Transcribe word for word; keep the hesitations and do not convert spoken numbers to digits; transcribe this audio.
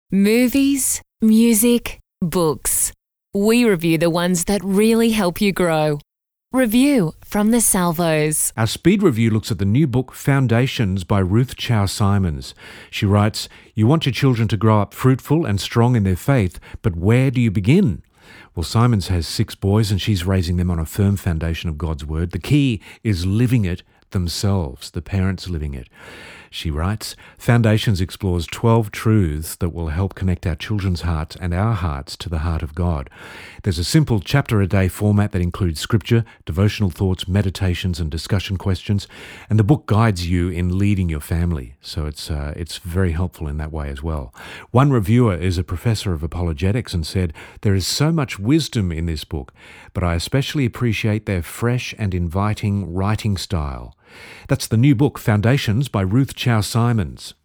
Movies, music, books. We review the ones that really help you grow. Review from the Salvos. Our speed review looks at the new book Foundations by Ruth Chow Simons. She writes, "You want your children to grow up fruitful and strong in their faith, but where do you begin?" Well, Simons has six boys and she's raising them on a firm foundation of God's Word. The key is living it themselves, the parents living it. She writes, Foundations explores twelve truths that will help connect our children's hearts and our hearts to the heart of God. There's a simple chapter-a-day format that includes scripture, devotional thoughts, meditations and discussion questions, and the book guides you in leading your family, so it's uh, it's very helpful in that way as well. One reviewer is a professor of apologetics and said, "There is so much wisdom in this book, but I especially appreciate their fresh and inviting writing style." That's the new book, Foundations by Ruth Chow Simons.